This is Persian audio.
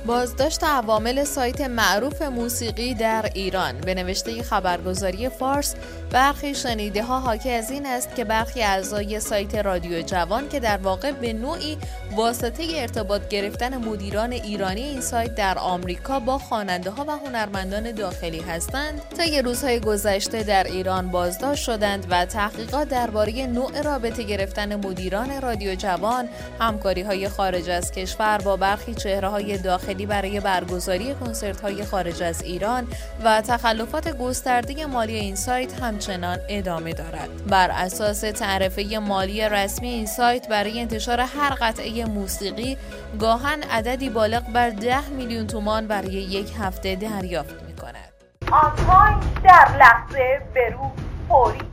بازداشت عوامل سایت معروف موسیقی در ایران. به نوشته خبرگزاری فارس، برخی شنیده‌ها حاکی از این است که برخی اعضای سایت رادیو جوان که در واقع به نوعی واسطه ارتباط گرفتن مدیران ایرانی این سایت در آمریکا با خواننده‌ها و هنرمندان داخلی هستند، طی روزهای گذشته در ایران بازداشت شدند و تحقیقات درباره نوع رابطه گرفتن مدیران رادیو جوان، همکاری‌های خارج از کشور با برخی چهره‌های داخلی برای برگزاری کنسرت‌های خارج از ایران و تخلفات گسترده مالی این سایت همچنان ادامه دارد. بر اساس تعرفه مالی رسمی این سایت برای انتشار هر قطعه موسیقی گاهن عددی بالغ بر 10 میلیون تومان برای یک هفته دریافت می‌کند. آن تایم در لحظه، به روز، فوری.